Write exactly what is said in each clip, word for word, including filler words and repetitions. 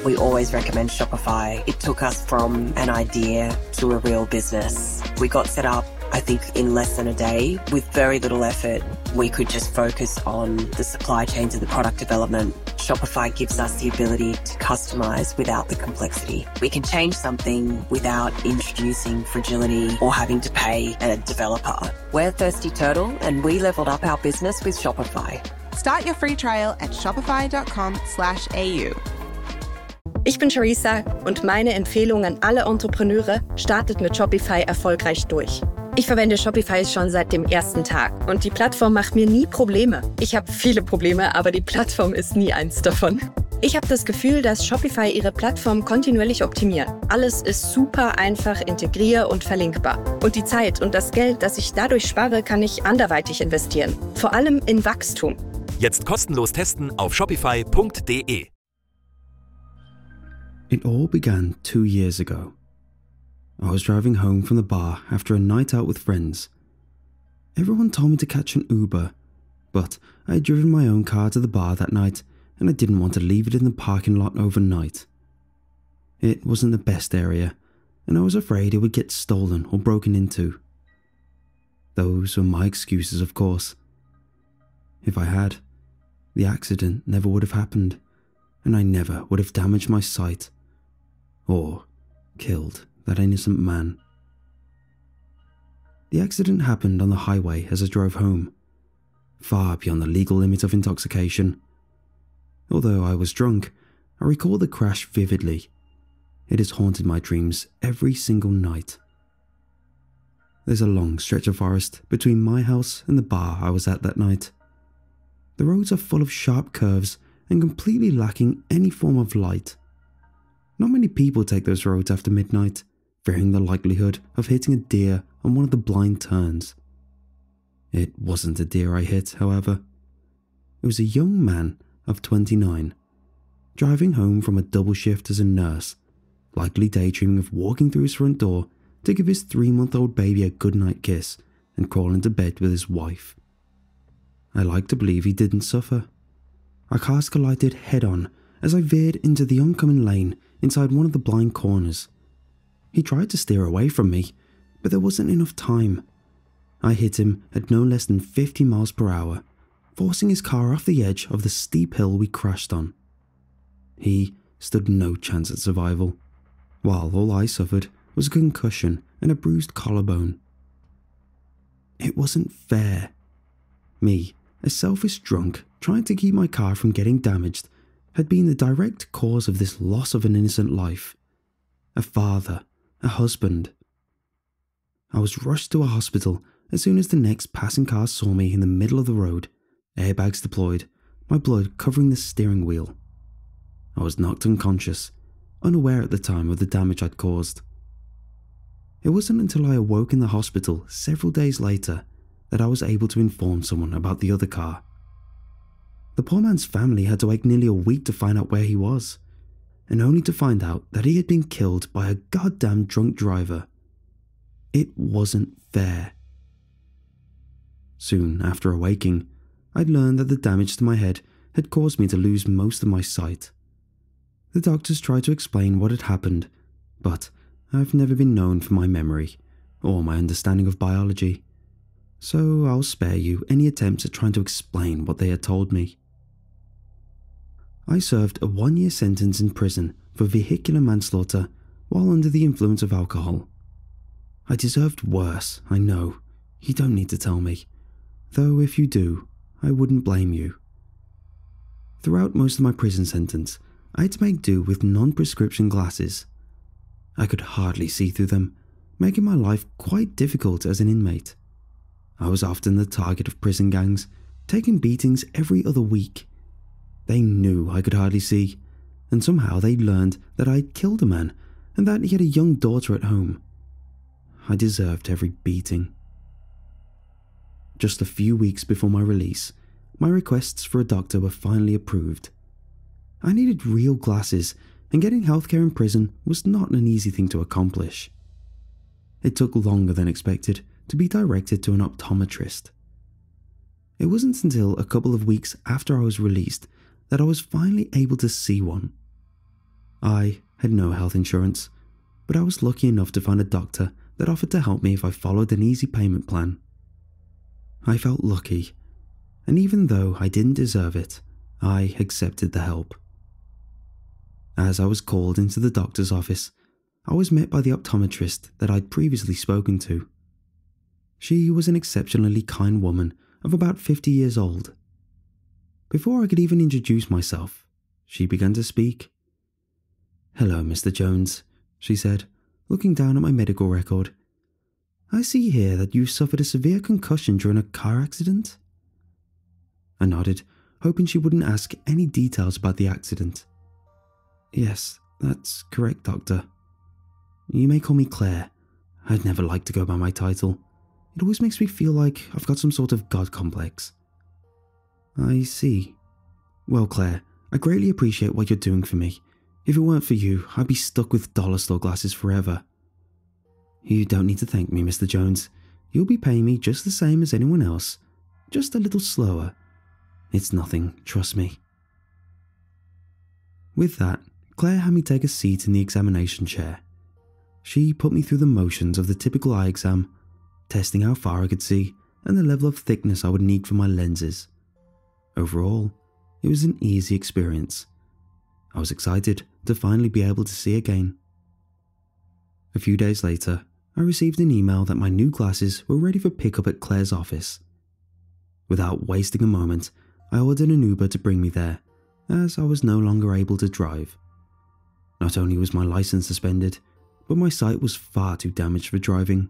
We always recommend Shopify. It took us from an idea to a real business. We got set up, I think, in less than a day with very little effort. We could just focus on the supply chains and the product development. Shopify gives us the ability to customize without the complexity. We can change something without introducing fragility or having to pay a developer. We're Thirsty Turtle and we leveled up our business with Shopify. Start your free trial at shopify.com slash AU. Ich bin Charissa und meine Empfehlung an alle Entrepreneure: startet mit Shopify erfolgreich durch. Ich verwende Shopify schon seit dem ersten Tag und die Plattform macht mir nie Probleme. Ich habe viele Probleme, aber die Plattform ist nie eins davon. Ich habe das Gefühl, dass Shopify ihre Plattform kontinuierlich optimiert. Alles ist super einfach integrier- und verlinkbar. Und die Zeit und das Geld, das ich dadurch spare, kann ich anderweitig investieren. Vor allem in Wachstum. Jetzt kostenlos testen auf shopify punkt de. It all began two years ago. I was driving home from the bar after a night out with friends. Everyone told me to catch an Uber, but I had driven my own car to the bar that night and I didn't want to leave it in the parking lot overnight. It wasn't the best area, and I was afraid it would get stolen or broken into. Those were my excuses, of course. If I had, the accident never would have happened, and I never would have damaged my sight or killed that innocent man. The accident happened on the highway as I drove home, far beyond the legal limit of intoxication. Although I was drunk, I recall the crash vividly. It has haunted my dreams every single night. There's a long stretch of forest between my house and the bar I was at that night. The roads are full of sharp curves and completely lacking any form of light. Not many people take those roads after midnight, fearing the likelihood of hitting a deer on one of the blind turns. It wasn't a deer I hit, however. It was a young man of twenty-nine, driving home from a double shift as a nurse, likely daydreaming of walking through his front door to give his three-month-old baby a goodnight kiss and crawl into bed with his wife. I like to believe he didn't suffer. Our cars collided head-on as I veered into the oncoming lane inside one of the blind corners. He tried to steer away from me, but there wasn't enough time. I hit him at no less than fifty miles per hour, forcing his car off the edge of the steep hill we crashed on. He stood no chance at survival, while all I suffered was a concussion and a bruised collarbone. It wasn't fair. Me, a selfish drunk trying to keep my car from getting damaged, had been the direct cause of this loss of an innocent life. A father, a husband. I was rushed to a hospital as soon as the next passing car saw me in the middle of the road, airbags deployed, my blood covering the steering wheel. I was knocked unconscious, unaware at the time of the damage I'd caused. It wasn't until I awoke in the hospital several days later that I was able to inform someone about the other car. The poor man's family had to wait nearly a week to find out where he was, and only to find out that he had been killed by a goddamn drunk driver. It wasn't fair. Soon after awaking, I'd learned that the damage to my head had caused me to lose most of my sight. The doctors tried to explain what had happened, but I've never been known for my memory or my understanding of biology, so I'll spare you any attempts at trying to explain what they had told me. I served a one-year sentence in prison for vehicular manslaughter while under the influence of alcohol. I deserved worse, I know. You don't need to tell me. Though if you do, I wouldn't blame you. Throughout most of my prison sentence, I had to make do with non-prescription glasses. I could hardly see through them, making my life quite difficult as an inmate. I was often the target of prison gangs, taking beatings every other week. They knew I could hardly see, and somehow they learned that I had killed a man and that he had a young daughter at home. I deserved every beating. Just a few weeks before my release, my requests for a doctor were finally approved. I needed real glasses, and getting healthcare in prison was not an easy thing to accomplish. It took longer than expected to be directed to an optometrist. It wasn't until a couple of weeks after I was released that I was finally able to see one. I had no health insurance, but I was lucky enough to find a doctor that offered to help me if I followed an easy payment plan. I felt lucky, and even though I didn't deserve it, I accepted the help. As I was called into the doctor's office, I was met by the optometrist that I'd previously spoken to. She was an exceptionally kind woman of about fifty years old. Before I could even introduce myself, she began to speak. "Hello, Mister Jones," she said, looking down at my medical record. "I see here that you suffered a severe concussion during a car accident." I nodded, hoping she wouldn't ask any details about the accident. "Yes, that's correct, Doctor. You may call me Claire. I'd never like to go by my title. It always makes me feel like I've got some sort of god complex." "I see. Well, Claire, I greatly appreciate what you're doing for me. If it weren't for you, I'd be stuck with dollar store glasses forever." "You don't need to thank me, Mister Jones. You'll be paying me just the same as anyone else, just a little slower. It's nothing, trust me." With that, Claire had me take a seat in the examination chair. She put me through the motions of the typical eye exam, testing how far I could see and the level of thickness I would need for my lenses. Overall, it was an easy experience. I was excited to finally be able to see again. A few days later, I received an email that my new glasses were ready for pickup at Claire's office. Without wasting a moment, I ordered an Uber to bring me there, as I was no longer able to drive. Not only was my license suspended, but my sight was far too damaged for driving.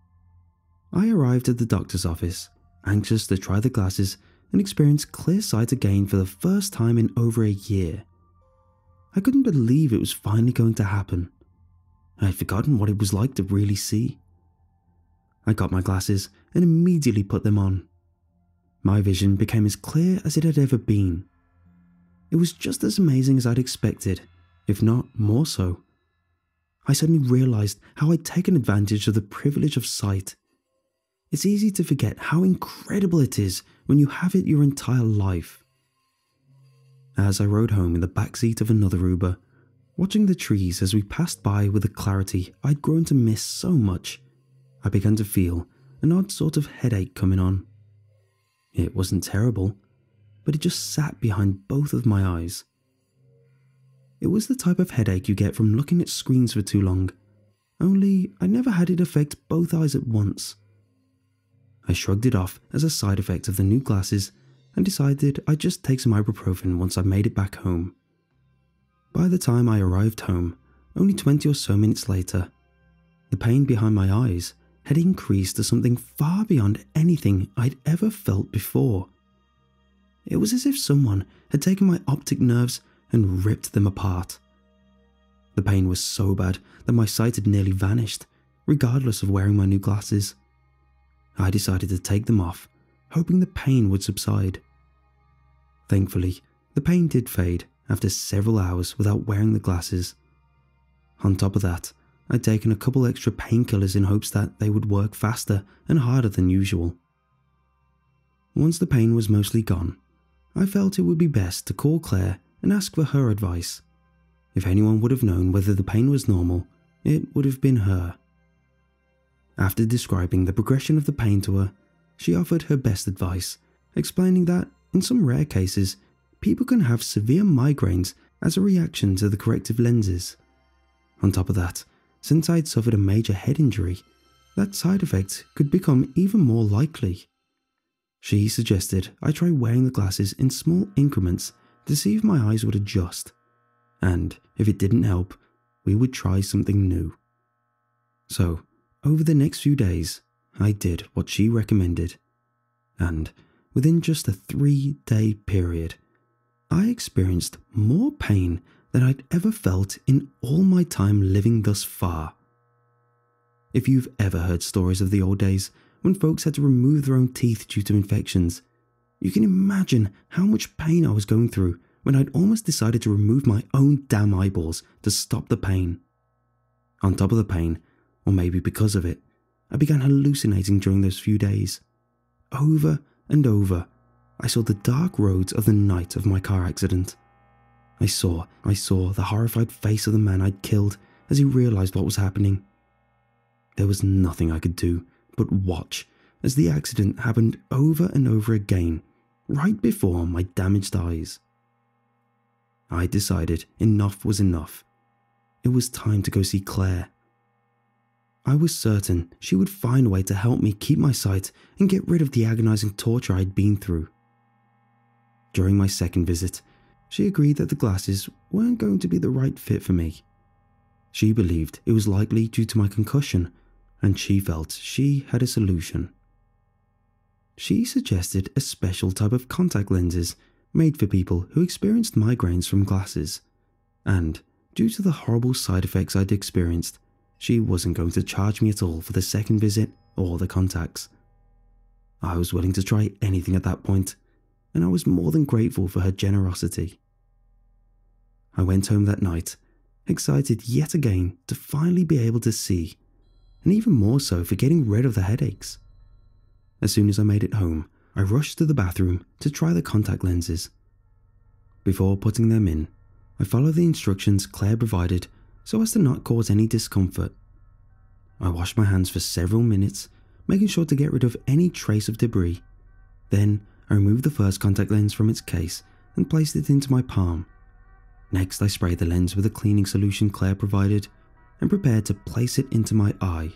I arrived at the doctor's office, anxious to try the glasses and experience clear sight again for the first time in over a year. I couldn't believe it was finally going to happen. I had forgotten what it was like to really see. I got my glasses and immediately put them on. My vision became as clear as it had ever been. It was just as amazing as I'd expected, if not more so. I suddenly realized how I'd taken advantage of the privilege of sight. It's easy to forget how incredible it is when you have it your entire life. As I rode home in the backseat of another Uber, watching the trees as we passed by with a clarity I'd grown to miss so much, I began to feel an odd sort of headache coming on. It wasn't terrible, but it just sat behind both of my eyes. It was the type of headache you get from looking at screens for too long, only I never had it affect both eyes at once. I shrugged it off as a side effect of the new glasses and decided I'd just take some ibuprofen once I made it back home. By the time I arrived home, only twenty or so minutes later, the pain behind my eyes had increased to something far beyond anything I'd ever felt before. It was as if someone had taken my optic nerves and ripped them apart. The pain was so bad that my sight had nearly vanished, regardless of wearing my new glasses. I decided to take them off, hoping the pain would subside. Thankfully, the pain did fade after several hours without wearing the glasses. On top of that, I'd taken a couple extra painkillers in hopes that they would work faster and harder than usual. Once the pain was mostly gone, I felt it would be best to call Claire and ask for her advice. If anyone would have known whether the pain was normal, it would have been her. After describing the progression of the pain to her, she offered her best advice, explaining that, in some rare cases, people can have severe migraines as a reaction to the corrective lenses. On top of that, since I'd suffered a major head injury, that side effect could become even more likely. She suggested I try wearing the glasses in small increments to see if my eyes would adjust, and if it didn't help, we would try something new. So, over the next few days, I did what she recommended, and within just a three-day period, I experienced more pain than I'd ever felt in all my time living thus far. If you've ever heard stories of the old days when folks had to remove their own teeth due to infections, you can imagine how much pain I was going through when I'd almost decided to remove my own damn eyeballs to stop the pain. On top of the pain, or maybe because of it, I began hallucinating during those few days. Over and over, I saw the dark roads of the night of my car accident. I saw, I saw the horrified face of the man I'd killed as he realised what was happening. There was nothing I could do but watch as the accident happened over and over again, right before my damaged eyes. I decided enough was enough. It was time to go see Claire. I was certain she would find a way to help me keep my sight and get rid of the agonising torture I'd been through. During my second visit, she agreed that the glasses weren't going to be the right fit for me. She believed it was likely due to my concussion, and she felt she had a solution. She suggested a special type of contact lenses made for people who experienced migraines from glasses, and due to the horrible side effects I'd experienced, she wasn't going to charge me at all for the second visit or the contacts. I was willing to try anything at that point, and I was more than grateful for her generosity. I went home that night, excited yet again to finally be able to see, and even more so for getting rid of the headaches. As soon as I made it home, I rushed to the bathroom to try the contact lenses. Before putting them in, I followed the instructions Claire provided so as to not cause any discomfort. I washed my hands for several minutes, making sure to get rid of any trace of debris. Then I removed the first contact lens from its case and placed it into my palm. Next, I sprayed the lens with a cleaning solution Claire provided and prepared to place it into my eye.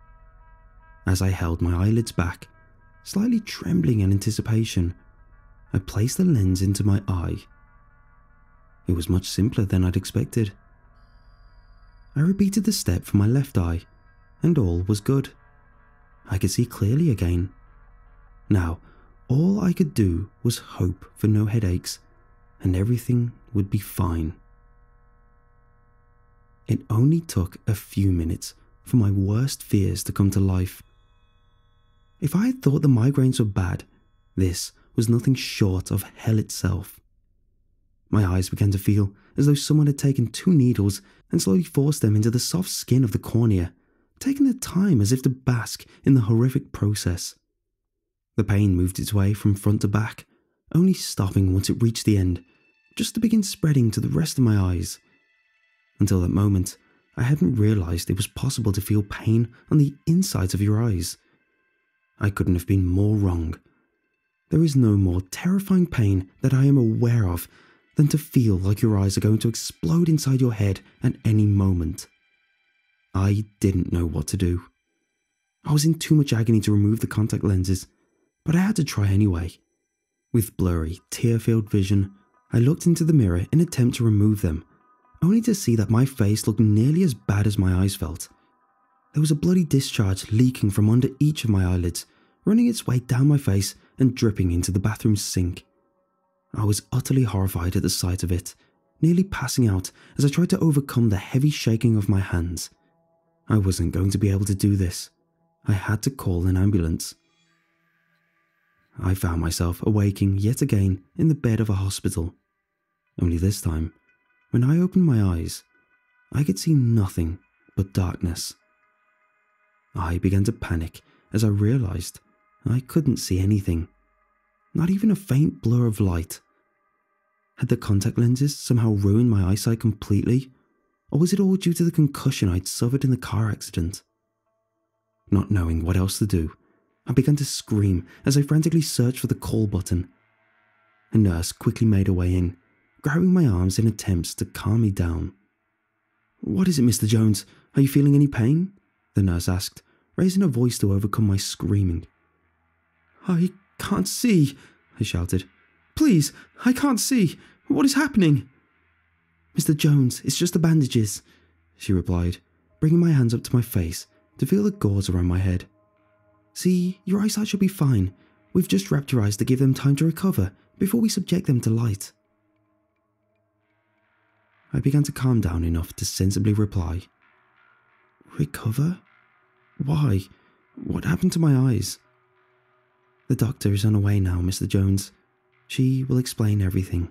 As I held my eyelids back, slightly trembling in anticipation, I placed the lens into my eye. It was much simpler than I'd expected. I repeated the step for my left eye, and all was good. I could see clearly again. Now, all I could do was hope for no headaches, and everything would be fine. It only took a few minutes for my worst fears to come to life. If I had thought the migraines were bad, this was nothing short of hell itself. My eyes began to feel as though someone had taken two needles and slowly forced them into the soft skin of the cornea, taking their time as if to bask in the horrific process. The pain moved its way from front to back, only stopping once it reached the end, just to begin spreading to the rest of my eyes. Until that moment, I hadn't realised it was possible to feel pain on the insides of your eyes. I couldn't have been more wrong. There is no more terrifying pain that I am aware of than to feel like your eyes are going to explode inside your head at any moment. I didn't know what to do. I was in too much agony to remove the contact lenses, but I had to try anyway. With blurry, tear-filled vision, I looked into the mirror in an attempt to remove them, only to see that my face looked nearly as bad as my eyes felt. There was a bloody discharge leaking from under each of my eyelids, running its way down my face and dripping into the bathroom sink. I was utterly horrified at the sight of it, nearly passing out as I tried to overcome the heavy shaking of my hands. I wasn't going to be able to do this. I had to call an ambulance. I found myself awaking yet again in the bed of a hospital. Only this time, when I opened my eyes, I could see nothing but darkness. I began to panic as I realised I couldn't see anything, not even a faint blur of light. Had the contact lenses somehow ruined my eyesight completely, or was it all due to the concussion I'd suffered in the car accident? Not knowing what else to do, I began to scream as I frantically searched for the call button. A nurse quickly made her way in, grabbing my arms in attempts to calm me down. "What is it, Mister Jones? Are you feeling any pain?" the nurse asked, raising her voice to overcome my screaming. "I can't see," I shouted. "Please, I can't see. What is happening?" "Mister Jones, it's just the bandages," she replied, bringing my hands up to my face to feel the gauze around my head. "See, your eyesight should be fine. We've just wrapped your eyes to give them time to recover before we subject them to light." I began to calm down enough to sensibly reply. "Recover? Why? What happened to my eyes?" "The doctor is on her way now, Mister Jones. She will explain everything."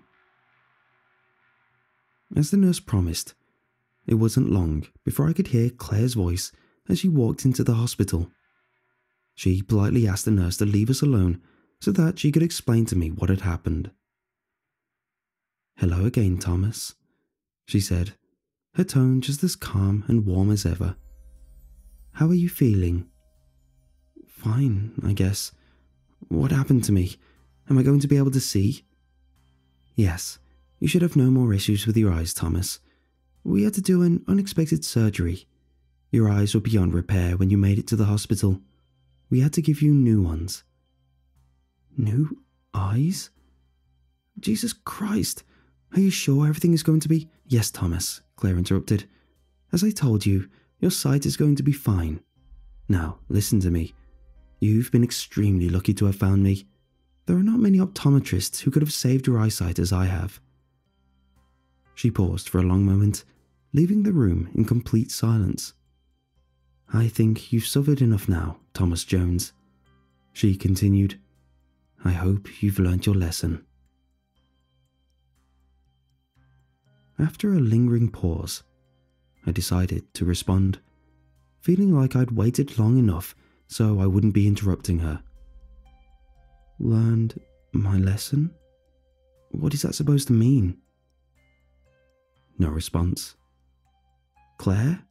As the nurse promised, it wasn't long before I could hear Claire's voice as she walked into the hospital. She politely asked the nurse to leave us alone so that she could explain to me what had happened. Hello again, Thomas, she said, her tone just as calm and warm as ever. How are you feeling? Fine, I guess. What happened to me? Am I going to be able to see? Yes, you should have no more issues with your eyes, Thomas. We had to do an unexpected surgery. Your eyes were beyond repair when you made it to the hospital. We had to give you new ones. New eyes? Jesus Christ! Are you sure everything is going to be— Yes, Thomas, Claire interrupted. As I told you, your sight is going to be fine. Now, listen to me. You've been extremely lucky to have found me. There are not many optometrists who could have saved your eyesight as I have. She paused for a long moment, leaving the room in complete silence. I think you've suffered enough now, Thomas Jones. She continued. I hope you've learnt your lesson. After a lingering pause, I decided to respond, feeling like I'd waited long enough so I wouldn't be interrupting her. Learned my lesson? What is that supposed to mean? No response. Claire?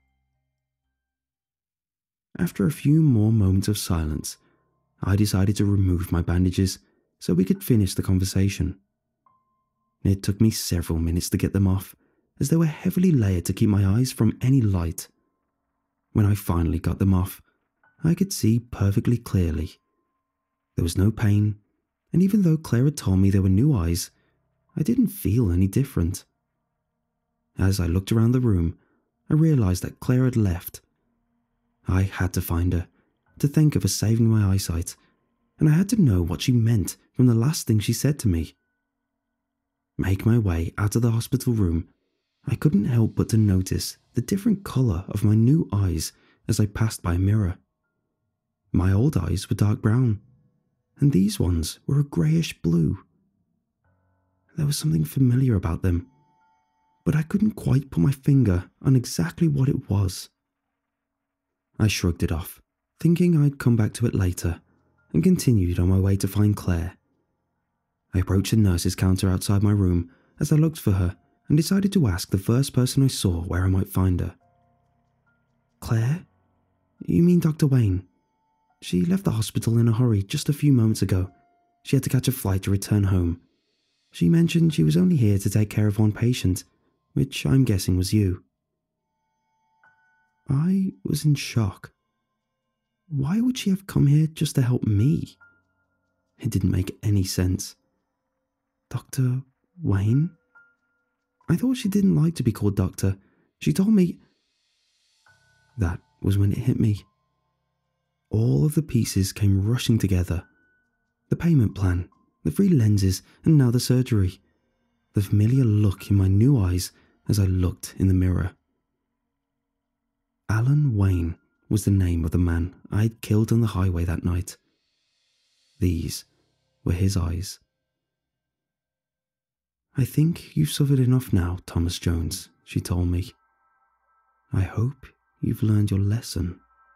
After a few more moments of silence, I decided to remove my bandages so we could finish the conversation. It took me several minutes to get them off, as they were heavily layered to keep my eyes from any light. When I finally got them off, I could see perfectly clearly. There was no pain, and even though Claire had told me there were new eyes, I didn't feel any different. As I looked around the room, I realised that Claire had left. I had to find her, to thank her for saving my eyesight, and I had to know what she meant from the last thing she said to me. Make my way out of the hospital room, I couldn't help but to notice the different colour of my new eyes as I passed by a mirror. My old eyes were dark brown, and these ones were a greyish blue. There was something familiar about them, but I couldn't quite put my finger on exactly what it was. I shrugged it off, thinking I'd come back to it later, and continued on my way to find Claire. I approached the nurse's counter outside my room as I looked for her and decided to ask the first person I saw where I might find her. Claire? You mean Doctor Wayne? She left the hospital in a hurry just a few moments ago. She had to catch a flight to return home. She mentioned she was only here to take care of one patient, which I'm guessing was you. I was in shock. Why would she have come here just to help me? It didn't make any sense. Doctor Wayne? I thought she didn't like to be called doctor. She told me... That was when it hit me. All of the pieces came rushing together. The payment plan, the free lenses, and now the surgery. The familiar look in my new eyes as I looked in the mirror. Alan Wayne was the name of the man I had killed on the highway that night. These were his eyes. I think you've suffered enough now, Thomas Jones, she told me. I hope you've learned your lesson.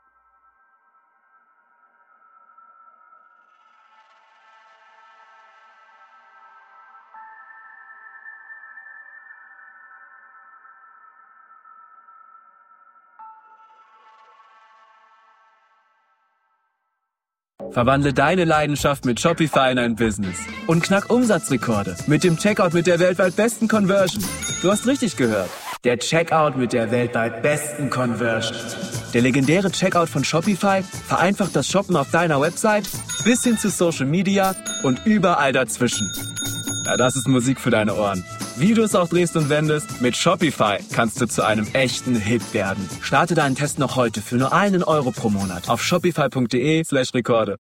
Verwandle deine Leidenschaft mit Shopify in ein Business und knack Umsatzrekorde mit dem Checkout mit der weltweit besten Conversion. Du hast richtig gehört. Der Checkout mit der weltweit besten Conversion. Der legendäre Checkout von Shopify vereinfacht das Shoppen auf deiner Website bis hin zu Social Media und überall dazwischen. Ja, das ist Musik für deine Ohren. Wie du es auch drehst und wendest, mit Shopify kannst du zu einem echten Hit werden. Starte deinen Test noch heute für nur einen Euro pro Monat auf shopify punkt de slash Rekorde.